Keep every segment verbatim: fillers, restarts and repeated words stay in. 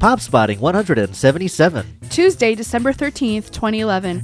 Pop Spotting one hundred seventy-seven. Tuesday, December thirteenth, twenty eleven.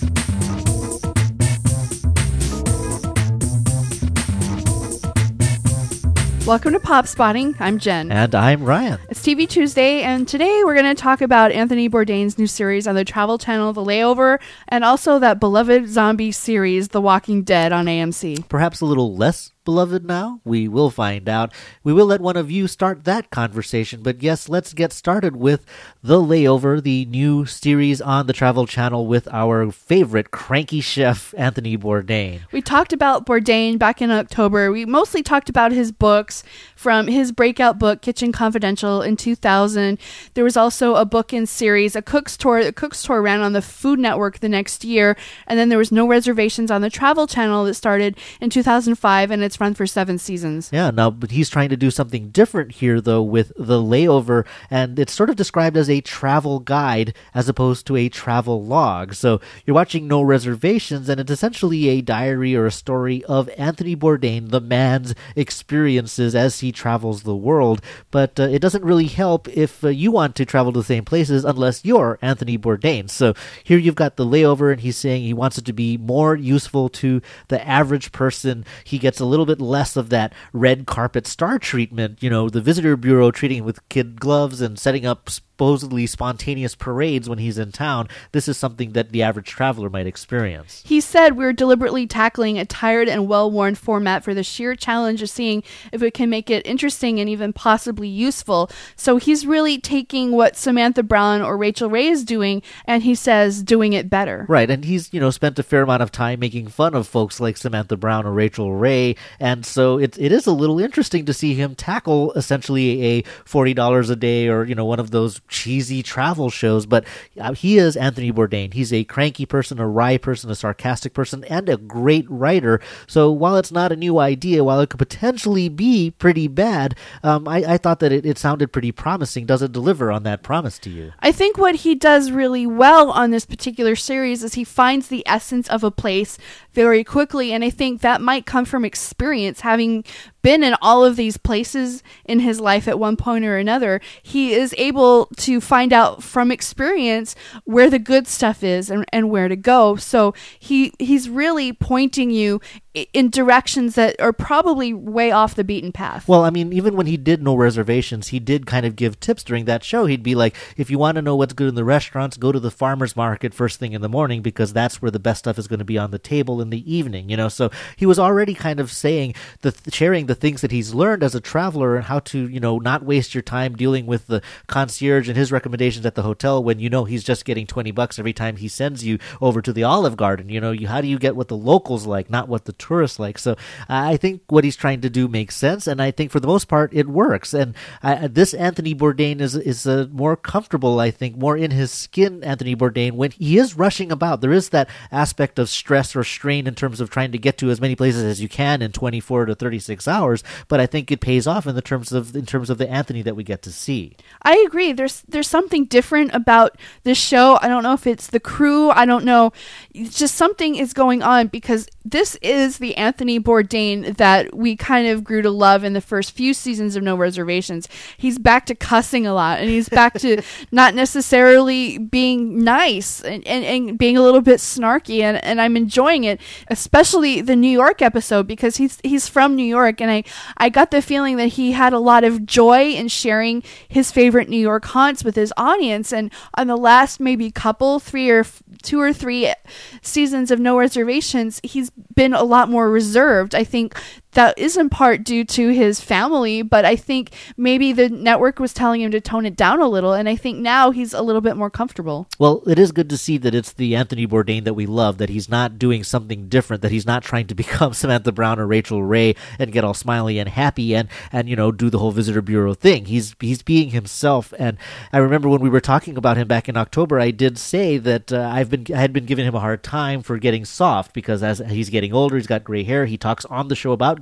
Welcome to Pop Spotting. I'm Jen. And I'm Ryan. It's T V Tuesday, and today we're going to talk about Anthony Bourdain's new series on the Travel Channel, The Layover, and also that beloved zombie series, The Walking Dead, on A M C. Perhaps a little less beloved now? We will find out. We will let one of you start that conversation, but yes, let's get started with The Layover, the new series on the Travel Channel with our favorite cranky chef, Anthony Bourdain. We talked about Bourdain back in October. We mostly talked about his books, from his breakout book, Kitchen Confidential, in two thousand. There was also a book in series, a cook's tour. The cook's tour ran on the Food Network the next year, and then there was No Reservations on the Travel Channel that started in two thousand five, and it's run for seven seasons. Yeah, now, but he's trying to do something different here, though, with The Layover, and it's sort of described as a travel guide as opposed to a travel log. So you're watching No Reservations, and it's essentially a diary or a story of Anthony Bourdain, the man's experiences as he travels the world. But uh, it doesn't really help if uh, you want to travel to the same places unless you're Anthony Bourdain. So here you've got The Layover, and he's saying he wants it to be more useful to the average person. He gets a little bit less of that red carpet star treatment, you know, the visitor bureau treating him with kid gloves and setting up supposedly spontaneous parades when he's in town. This is something that the average traveler might experience. He said we're deliberately tackling a tired and well-worn format for the sheer challenge of seeing if it can make it interesting and even possibly useful. So he's really taking what Samantha Brown or Rachel Ray is doing, and he says doing it better. Right, and he's, you know, spent a fair amount of time making fun of folks like Samantha Brown or Rachel Ray, and so it, it is a little interesting to see him tackle essentially a forty dollars a day or, you know, one of those cheesy travel shows. But uh, he is Anthony Bourdain. He's a cranky person, a wry person, a sarcastic person, and a great writer. So while it's not a new idea, while it could potentially be pretty bad, um, I, I thought that it, it sounded pretty promising. Does it deliver on that promise to you? I think what he does really well on this particular series is he finds the essence of a place very quickly, and I think that might come from experience, having been in all of these places in his life at one point or another. He is able to find out from experience where the good stuff is and, and where to go. So he he's really pointing you in directions that are probably way off the beaten path. Well, I mean, even when he did No Reservations, he did kind of give tips during that show. He'd be like, if you want to know what's good in the restaurants, go to the farmer's market first thing in the morning, because that's where the best stuff is going to be on the table in the evening, you know? So he was already kind of saying, the sharing the things that he's learned as a traveler and how to, you know, not waste your time dealing with the concierge and his recommendations at the hotel when you know he's just getting twenty bucks every time he sends you over to the Olive Garden. You know, you, how do you get what the locals like, not what the tourists like? So uh, I think what he's trying to do makes sense, and I think for the most part it works. And uh, this Anthony Bourdain is is a more comfortable, I think, more in his skin Anthony Bourdain when he is rushing about. There is that aspect of stress or strain in terms of trying to get to as many places as you can in twenty-four to thirty-six hours, but I think it pays off in the terms of in terms of the Anthony that we get to see. I agree. There's there's something different about this show. I don't know if it's the crew. I don't know. It's just something is going on, because this is the Anthony Bourdain that we kind of grew to love in the first few seasons of No Reservations. He's back to cussing a lot, and he's back to not necessarily being nice and, and, and being a little bit snarky, and, and I'm enjoying it, especially the New York episode, because he's he's from New York, and I, I got the feeling that he had a lot of joy in sharing his favorite New York haunts with his audience. And on the last maybe couple, three or f- two or three seasons of No Reservations, he's been a lot more reserved. I think that is in part due to his family, but I think maybe the network was telling him to tone it down a little, and I think now he's a little bit more comfortable. Well, it is good to see that it's the Anthony Bourdain that we love, that he's not doing something different, that he's not trying to become Samantha Brown or Rachel Ray and get all smiley and happy and, and you know, do the whole visitor bureau thing. He's he's being himself, and I remember when we were talking about him back in October, I did say that uh, I've been I had been giving him a hard time for getting soft, because as he's getting older, he's got gray hair, he talks on the show about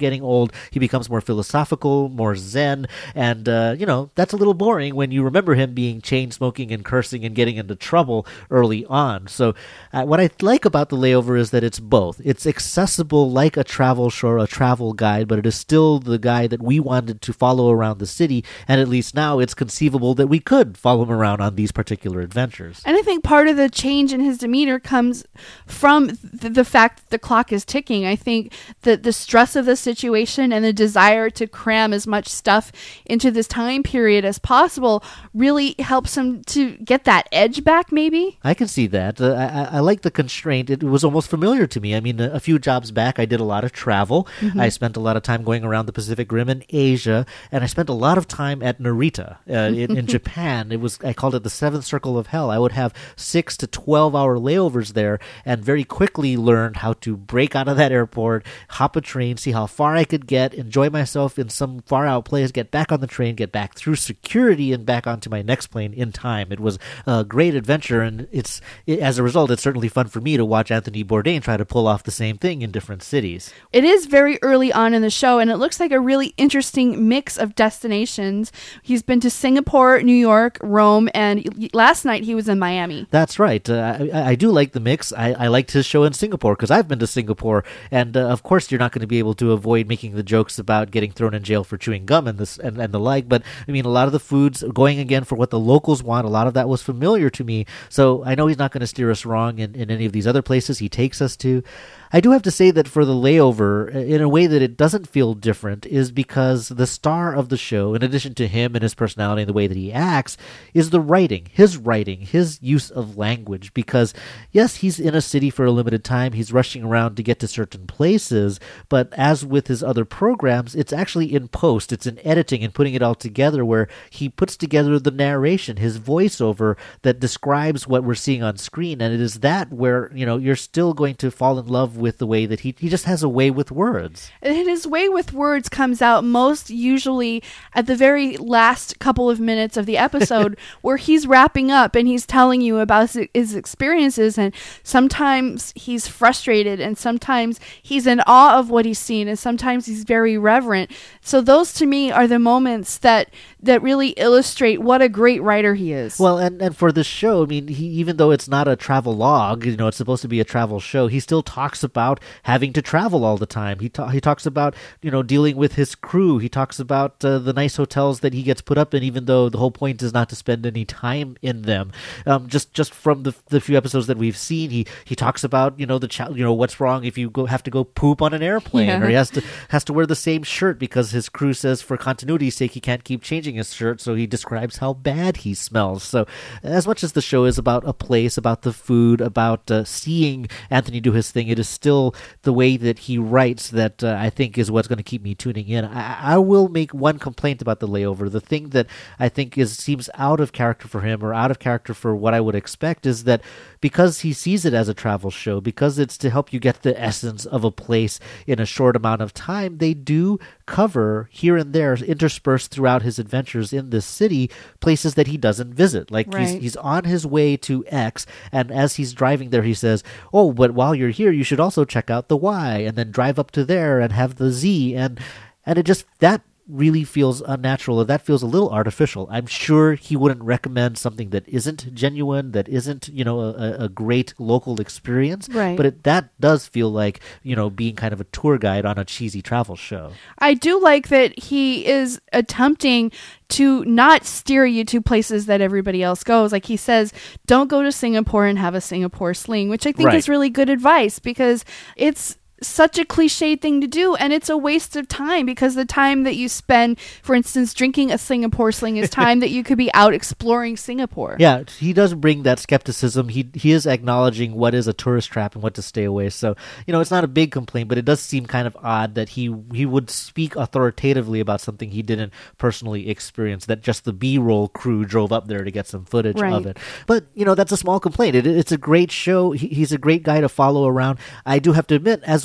getting old. He becomes more philosophical, more zen, and, uh, you know, that's a little boring when you remember him being chain-smoking and cursing and getting into trouble early on. So uh, what I like about The Layover is that it's both. It's accessible like a travel show, a travel guide, but it is still the guy that we wanted to follow around the city, and at least now it's conceivable that we could follow him around on these particular adventures. And I think part of the change in his demeanor comes from th- the fact that the clock is ticking. I think that the stress of the situation and the desire to cram as much stuff into this time period as possible really helps him to get that edge back, maybe? I can see that. Uh, I, I like the constraint. It was almost familiar to me. I mean, a, a few jobs back, I did a lot of travel. Mm-hmm. I spent a lot of time going around the Pacific Rim and Asia, and I spent a lot of time at Narita uh, in, in Japan. It was, I called it the seventh circle of hell. I would have six to twelve hour layovers there, and very quickly learned how to break out of that airport, hop a train, see how far I could get, enjoy myself in some far out place, get back on the train, get back through security, and back onto my next plane in time. It was a great adventure, and it's it, as a result, it's certainly fun for me to watch Anthony Bourdain try to pull off the same thing in different cities. It is very early on in the show, and it looks like a really interesting mix of destinations. He's been to Singapore, New York, Rome, and last night he was in Miami. That's right. Uh, I, I do like the mix. I, I liked his show in Singapore because I've been to Singapore, and uh, of course you're not going to be able to avoid making the jokes about getting thrown in jail for chewing gum and this and, and the like. But I mean, a lot of the foods, going again for what the locals want, a lot of that was familiar to me. So I know he's not going to steer us wrong in, in any of these other places he takes us to. I do have to say that for The Layover, in a way that it doesn't feel different, is because the star of the show, in addition to him and his personality and the way that he acts, is the writing, his writing, his use of language. Because, yes, he's in a city for a limited time, he's rushing around to get to certain places, but as with his other programs, it's actually in post, it's in editing and putting it all together where he puts together the narration, his voiceover that describes what we're seeing on screen, and it is that where, you know, you're still going to fall in love with the way that he he just has a way with words. And his way with words comes out most usually at the very last couple of minutes of the episode where he's wrapping up and he's telling you about his experiences, and sometimes he's frustrated and sometimes he's in awe of what he's seen and sometimes he's very reverent. So those to me are the moments that that really illustrate what a great writer he is. Well, and, and for this show, I mean, he, even though it's not a travel log, you know, it's supposed to be a travel show, he still talks about having to travel all the time. He ta- he talks about, you know, dealing with his crew. He talks about uh, the nice hotels that he gets put up in, even though the whole point is not to spend any time in them. Um, just just from the the few episodes that we've seen, he he talks about, you know, the ch- you know what's wrong if you go have to go poop on an airplane, yeah. or he has to has to wear the same shirt because his crew says for continuity's sake he can't keep changing his shirt, so he describes how bad he smells. So as much as the show is about a place, about the food, about uh, seeing Anthony do his thing, it is still the way that he writes that uh, I think is what's going to keep me tuning in. I, I will make one complaint about The Layover. The thing that I think is seems out of character for him, or out of character for what I would expect, is that because he sees it as a travel show, because it's to help you get the essence of a place in a short amount of time, they do cover here and there, interspersed throughout his adventures in this city, places that he doesn't visit. Like right. he's, he's on his way to X, and as he's driving there, he says, oh, but while you're here, you should also check out the Y, and then drive up to there and have the Z, and and it just, that really feels unnatural, or that feels a little artificial. I'm sure he wouldn't recommend something that isn't genuine, that isn't, you know, a, a great local experience. Right. But it, that does feel like, you know, being kind of a tour guide on a cheesy travel show. I do like that he is attempting to not steer you to places that everybody else goes. Like he says, don't go to Singapore and have a Singapore sling, which I think right. is really good advice, because it's such a cliche thing to do, and it's a waste of time, because the time that you spend, for instance, drinking a Singapore sling is time that you could be out exploring Singapore. Yeah, he does bring that skepticism. He he is acknowledging what is a tourist trap and what to stay away. So, you know, it's not a big complaint, but it does seem kind of odd that he he would speak authoritatively about something he didn't personally experience, that just the B-roll crew drove up there to get some footage right. of it. But, you know, that's a small complaint. It, it's a great show. He, he's a great guy to follow around. I do have to admit, as we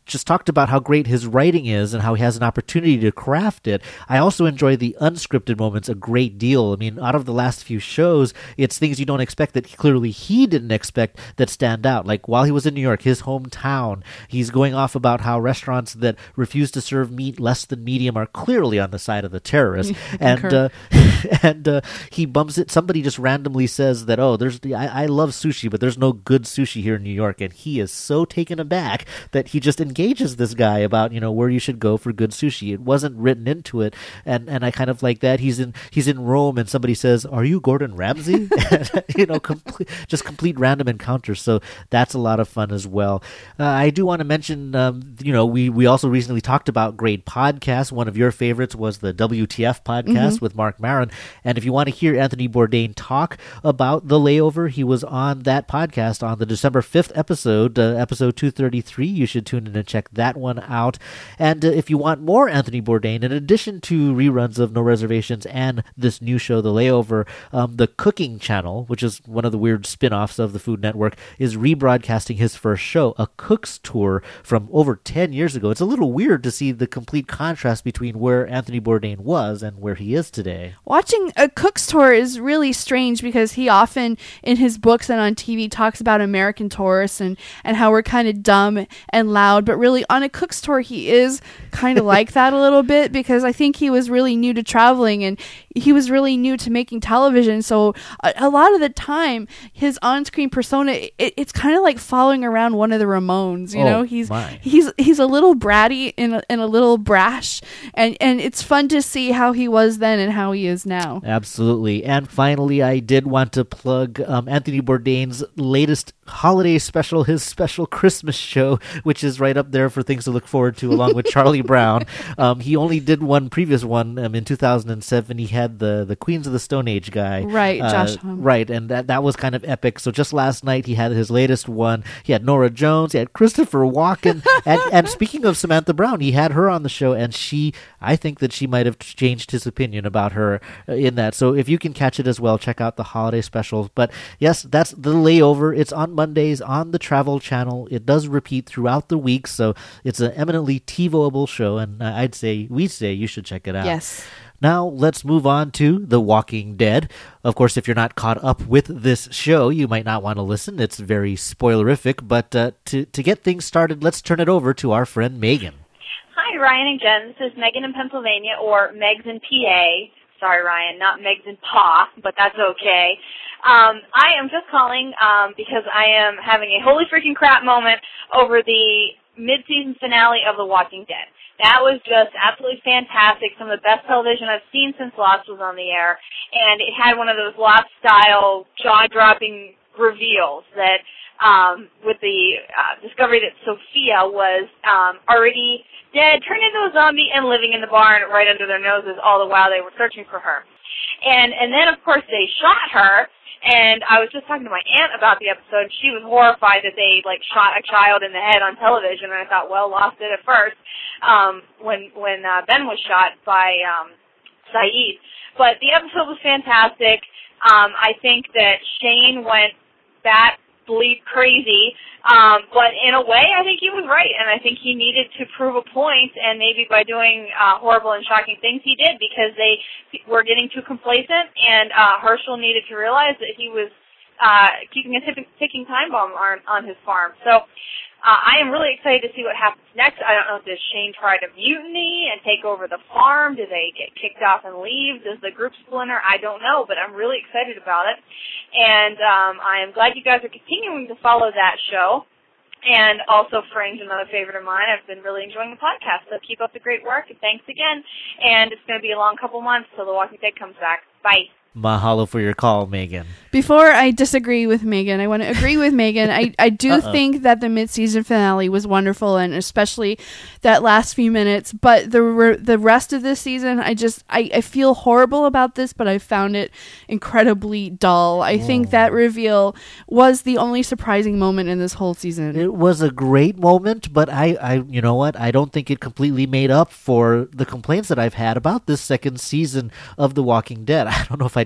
just talked about how great his writing is and how he has an opportunity to craft it, I also enjoy the unscripted moments a great deal. I mean, out of the last few shows, it's things you don't expect that clearly he didn't expect that stand out. Like while he was in New York, his hometown, he's going off about how restaurants that refuse to serve meat less than medium are clearly on the side of the terrorists. and uh, and uh, he bumps it. Somebody just randomly says that, oh, there's I, I love sushi, but there's no good sushi here in New York. And he is so taken aback that he just engages this guy about, you know, where you should go for good sushi. It wasn't written into it. And and I kind of like that. He's in he's in Rome and somebody says, are you Gordon Ramsay? and, you know, complete, just complete random encounters. So that's a lot of fun as well. Uh, I do want to mention, um, you know, we, we also recently talked about great podcasts. One of your favorites was the W T F podcast mm-hmm. with Mark Maron. And if you want to hear Anthony Bourdain talk about The Layover, he was on that podcast on the December fifth episode, uh, episode two thirty-three. You should tune in and check that one out. And uh, if you want more Anthony Bourdain, in addition to reruns of No Reservations and this new show, The Layover, um, the Cooking Channel, which is one of the weird spin-offs of the Food Network, is rebroadcasting his first show, A Cook's Tour, from over ten years ago. It's a little weird to see the complete contrast between where Anthony Bourdain was and where he is today. Watching A Cook's Tour is really strange because he often, in his books and on T V, talks about American tourists and, and how we're kind of dumb and loud, but really on A Cook's Tour he is kind of like that a little bit, because I think he was really new to traveling and he was really new to making television. So a, a lot of the time, his on-screen persona, it, it's kind of like following around one of the Ramones. You oh, know, he's my. he's he's a little bratty and a, and a little brash, and and it's fun to see how he was then and how he is now. Absolutely. And finally, I did want to plug um, Anthony Bourdain's latest holiday special, his special Christmas show, which is right up there for things to look forward to, along with Charlie Brown. Um, he only did one previous one um, in two thousand seven. He had the the Queens of the Stone Age guy, right? Uh, Josh Homme. Right, and that that was kind of epic. So just last night, he had his latest one. He had Nora Jones, he had Christopher Walken, and and speaking of Samantha Brown, he had her on the show, and she, I think that she might have changed his opinion about her in that. So if you can catch it as well, check out the holiday specials. But yes, that's The Layover. It's on Mondays on the Travel Channel. It does repeat throughout the week, so it's an eminently TiVoable show, and I'd say, we say you should check it out. Yes. Now, let's move on to The Walking Dead. Of course, if you're not caught up with this show, you might not want to listen. It's very spoilerific, but uh, to, to get things started, let's turn it over to our friend Megan. Hi, Ryan and Jen. This is Megan in Pennsylvania, or Megs in P A. Sorry, Ryan, not Megs in Pa, but that's okay. Um, I am just calling um, because I am having a holy freaking crap moment over the mid-season finale of The Walking Dead. That was just absolutely fantastic. Some of the best television I've seen since Lost was on the air. And it had one of those Lost-style, jaw-dropping reveals that um, with the uh, discovery that Sophia was um, already dead, turned into a zombie, and living in the barn right under their noses all the while they were searching for her. And, and then, of course, they shot her. And I was just talking to my aunt about the episode. She was horrified that they, like, shot a child in the head on television. And I thought, well, Lost did it first um, when when uh, Ben was shot by um, Saeed. But the episode was fantastic. Um, I think that Shane went bat bleep crazy. Um, but in a way, I think he was right. And I think he needed to prove a point. And maybe by doing uh, horrible and shocking things, he did, because they were getting too complacent. And uh, Herschel needed to realize that he was uh, keeping a ticking, ticking time bomb on, on his farm. So uh, I am really excited to see what happens next. I don't know, does Shane try to mutiny and take over the farm? Do they get kicked off and leave? Does the group splinter? I don't know, but I'm really excited about it. And um, I am glad you guys are continuing to follow that show. And also Fringe, another favorite of mine. I've been really enjoying the podcast, so keep up the great work, and thanks again. And it's going to be a long couple months till The Walking Dead comes back. Bye. Mahalo for your call, Megan. Before I disagree with Megan, I want to agree with Megan. I, I do Uh-oh. think that the mid-season finale was wonderful, and especially that last few minutes. But the re- the rest of this season, I just I, I feel horrible about this, but I found it incredibly dull. I Whoa. think that reveal was the only surprising moment in this whole season. It was a great moment, but I, I you know what? I don't think it completely made up for the complaints that I've had about this second season of The Walking Dead. I don't know if I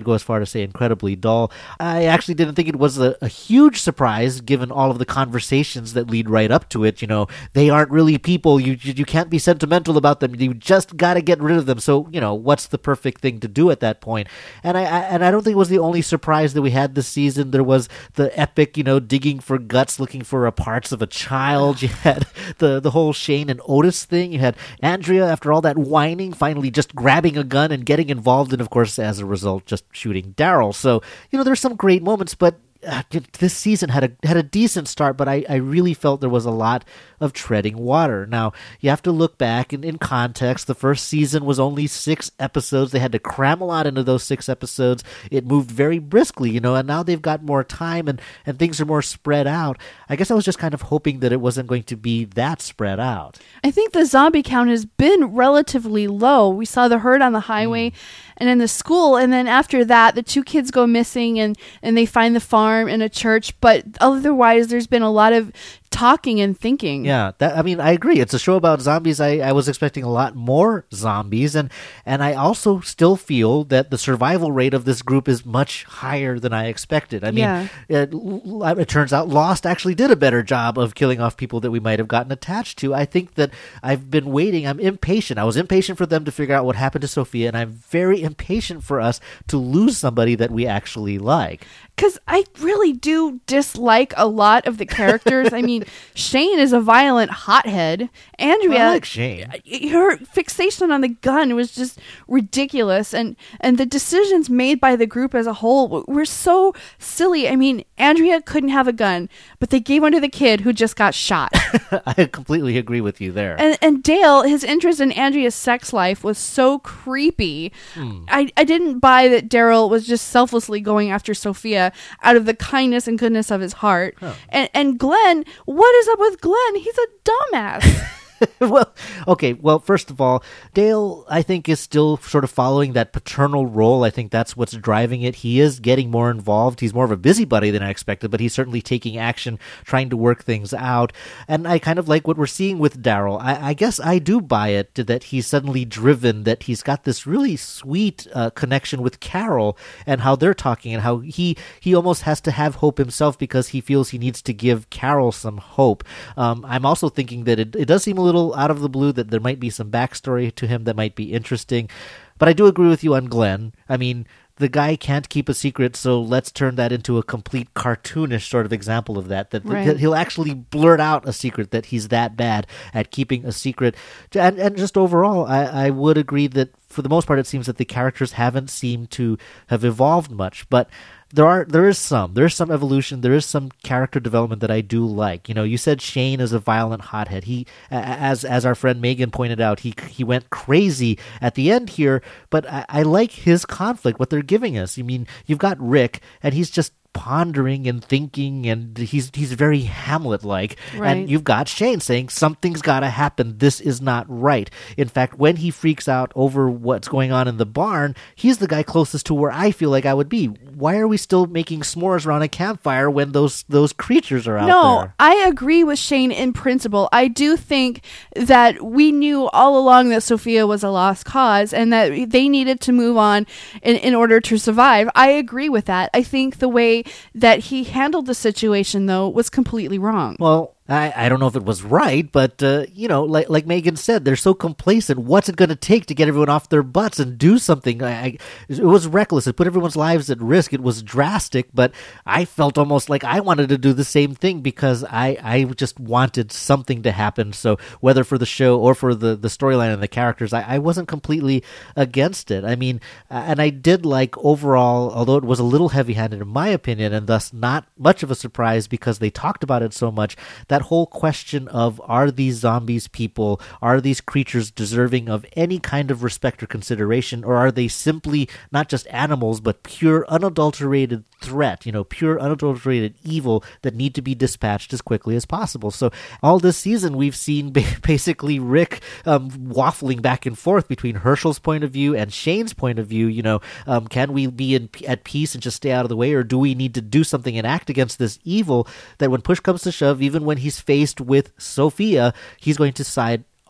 I'd go as far to say incredibly dull. I actually didn't think it was a, a huge surprise given all of the conversations that lead right up to it. You know, they aren't really people. You you, you can't be sentimental about them. You just got to get rid of them. So, you know, what's the perfect thing to do at that point? And I, I and I don't think it was the only surprise that we had this season. There was the epic, you know, digging for guts, looking for a parts of a child. You had the, the whole Shane and Otis thing. You had Andrea, after all that whining, finally just grabbing a gun and getting involved, and of course, as a result, just shooting Daryl. So, you know, there's some great moments, but uh, this season had a had a decent start, but I, I really felt there was a lot of treading water. Now, you have to look back in, in context. The first season was only six episodes. They had to cram a lot into those six episodes. It moved very briskly, you know, and now they've got more time and, and things are more spread out. I guess I was just kind of hoping that it wasn't going to be that spread out. I think the zombie count has been relatively low. We saw the herd on the highway mm. and in the school, and then after that, the two kids go missing and, and they find the farm and a church, but otherwise there's been a lot of talking and thinking. Yeah, that, I mean, I agree. It's a show about zombies. I, I was expecting a lot more zombies, and, and I also still feel that the survival rate of this group is much higher than I expected. I mean, yeah. it, it turns out Lost actually did a better job of killing off people that we might have gotten attached to. I think that I've been waiting. I'm impatient. I was impatient for them to figure out what happened to Sophia, and I'm very impatient for us to lose somebody that we actually like. Because I really do dislike a lot of the characters. I mean, Shane is a violent hothead. Andrea, I like Shane. Her fixation on the gun was just ridiculous, and and the decisions made by the group as a whole were so silly. I mean, Andrea couldn't have a gun, but they gave one to the kid who just got shot. I completely agree with you there. And and Dale, his interest in Andrea's sex life was so creepy. Hmm. I I didn't buy that Daryl was just selflessly going after Sophia out of the kindness and goodness of his heart. Huh. And and Glenn, what is up with Glenn? He's a dumbass. well, okay. Well, first of all, Dale, I think, is still sort of following that paternal role. I think that's what's driving it. He is getting more involved. He's more of a busybody than I expected, but he's certainly taking action, trying to work things out. And I kind of like what we're seeing with Daryl. I, I guess I do buy it that he's suddenly driven, that he's got this really sweet uh, connection with Carol and how they're talking, and how he, he almost has to have hope himself because he feels he needs to give Carol some hope. Um, I'm also thinking that it, it does seem a little out of the blue that there might be some backstory to him that might be interesting. But I do agree with you on Glenn. I mean, the guy can't keep a secret, so let's turn that into a complete cartoonish sort of example of that, that right. he'll actually blurt out a secret, that he's that bad at keeping a secret. And, and just overall, I, I would agree that for the most part, it seems that the characters haven't seemed to have evolved much, but There are, there is some, there is some evolution, there is some character development that I do like. You know, you said Shane is a violent hothead. He, as as our friend Megan pointed out, he he went crazy at the end here, but I, I like his conflict, what they're giving us. I mean, you've got Rick, and he's just pondering and thinking, and he's he's very Hamlet-like. Right. And you've got Shane saying, something's got to happen. This is not right. In fact, when he freaks out over what's going on in the barn, he's the guy closest to where I feel like I would be. Why are we still making s'mores around a campfire when those those creatures are out no, there? No, I agree with Shane in principle. I do think that we knew all along that Sophia was a lost cause and that they needed to move on in, in order to survive. I agree with that. I think the way that he handled the situation, though, was completely wrong. Well, I, I don't know if it was right, but, uh, you know, like like Megan said, they're so complacent. What's it going to take to get everyone off their butts and do something? I, I, it was reckless. It put everyone's lives at risk. It was drastic, but I felt almost like I wanted to do the same thing because I, I just wanted something to happen. So whether for the show or for the, the storyline and the characters, I, I wasn't completely against it. I mean, and I did like overall, although it was a little heavy-handed in my opinion, and thus not much of a surprise because they talked about it so much, that whole question of, are these zombies people? Are these creatures deserving of any kind of respect or consideration? Or are they simply not just animals, but pure unadulterated threat, you know, pure unadulterated evil that need to be dispatched as quickly as possible? So all this season, we've seen basically Rick um, waffling back and forth between Herschel's point of view and Shane's point of view. You know, um, can we be in, at peace and just stay out of the way? Or do we need to do something and act against this evil that when push comes to shove, even when he's faced with Sophia, he's going to side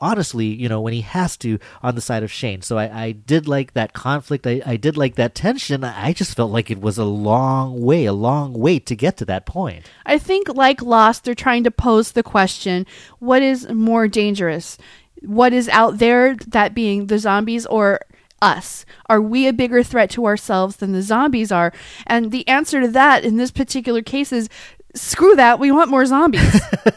honestly, you know, when he has to, on the side of Shane. So I, I did like that conflict. I, I did like that tension. I just felt like it was a long way, a long wait to get to that point. I think, like Lost, they're trying to pose the question, what is more dangerous? What is out there, that being the zombies or us? Are we a bigger threat to ourselves than the zombies are? And the answer to that in this particular case is, screw that, we want more zombies.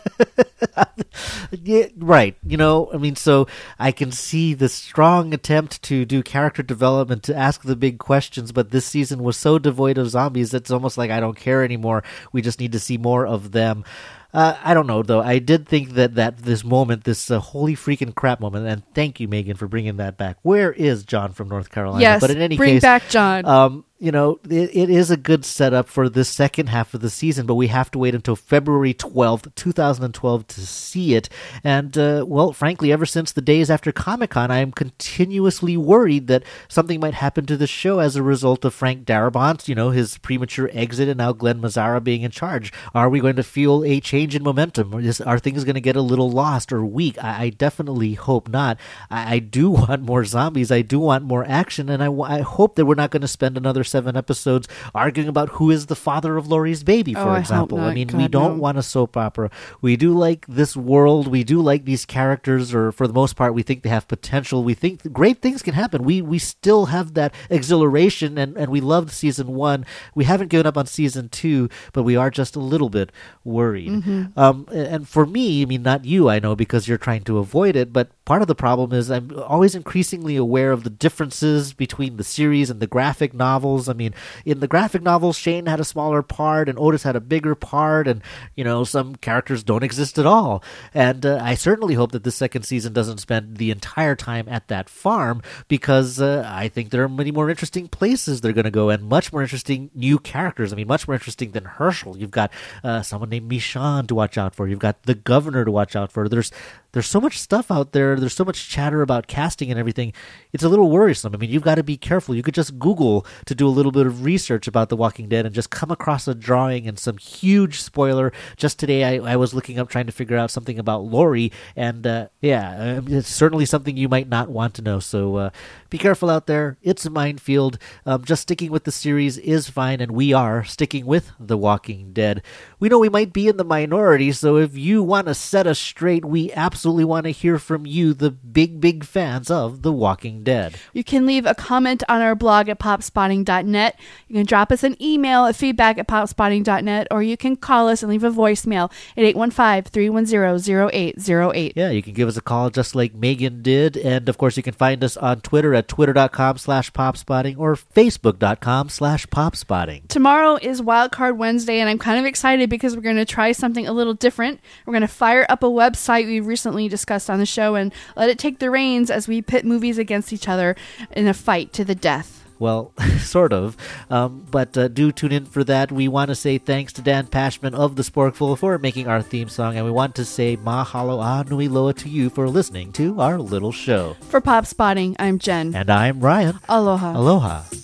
Yeah, right. You know, I mean, so I can see the strong attempt to do character development, to ask the big questions, but this season was so devoid of zombies, it's almost like I don't care anymore. We just need to see more of them. Uh, I don't know, though. I did think that, that this moment, this uh, holy freaking crap moment, and thank you, Megan, for bringing that back. Where is John from North Carolina? Yes, but in any bring case, back John. Um, you know, it, it is a good setup for the second half of the season, but we have to wait until February twelfth, twenty twelve to see it. And, uh, well, frankly, ever since the days after Comic-Con, I am continuously worried that something might happen to the show as a result of Frank Darabont, you know, his premature exit, and now Glenn Mazzara being in charge. Are we going to feel a change in momentum? Or is, are things going to get a little lost or weak? I, I definitely hope not. I, I do want more zombies. I do want more action, and I, I hope that we're not going to spend another seven episodes arguing about who is the father of Laurie's baby, for oh, I example. Hope not. I mean, God, we don't no. want a soap opera. We do like this world. We do like these characters, or for the most part, we think they have potential. We think great things can happen. We we still have that exhilaration, and, and we loved season one. We haven't given up on season two, but we are just a little bit worried. Mm-hmm. Um, and for me, I mean, not you, I know, because you're trying to avoid it, but part of the problem is I'm always increasingly aware of the differences between the series and the graphic novels. I mean, in the graphic novels, Shane had a smaller part and Otis had a bigger part, and, you know, some characters don't exist at all. And uh, I certainly hope that this second season doesn't spend the entire time at that farm, because uh, I think there are many more interesting places they're going to go, and much more interesting new characters. I mean, much more interesting than Herschel. You've got uh, someone named Michonne to watch out for. You've got the governor to watch out for. There's There's so much stuff out there. There's so much chatter about casting and everything. It's a little worrisome. I mean, you've got to be careful. You could just Google to do a little bit of research about The Walking Dead and just come across a drawing and some huge spoiler. Just today, I, I was looking up trying to figure out something about Laurie, and uh, yeah, it's certainly something you might not want to know. So uh, be careful out there. It's a minefield. Um, just sticking with the series is fine, and we are sticking with The Walking Dead. We know we might be in the minority, so if you want to set us straight, we absolutely want to hear from you, the big, big fans of The Walking Dead. You can leave a comment on our blog at popspotting dot net. You can drop us an email at feedback at popspotting dot net, or you can call us and leave a voicemail at eight one five, three one zero, zero eight zero eight. Yeah, you can give us a call just like Megan did. And, of course, you can find us on Twitter at twitter.com slash popspotting or facebook.com slash popspotting. Tomorrow is Wildcard Wednesday, and I'm kind of excited because we're going to try something a little different. We're going to fire up a website we recently discussed on the show and let it take the reins as we pit movies against each other in a fight to the death. Well, sort of. Um, but uh, do tune in for that. We want to say thanks to Dan Pashman of The Sporkful for making our theme song, and we want to say mahalo a nui loa to you for listening to our little show. For Pop Spotting, I'm Jen. And I'm Ryan. Aloha. Aloha.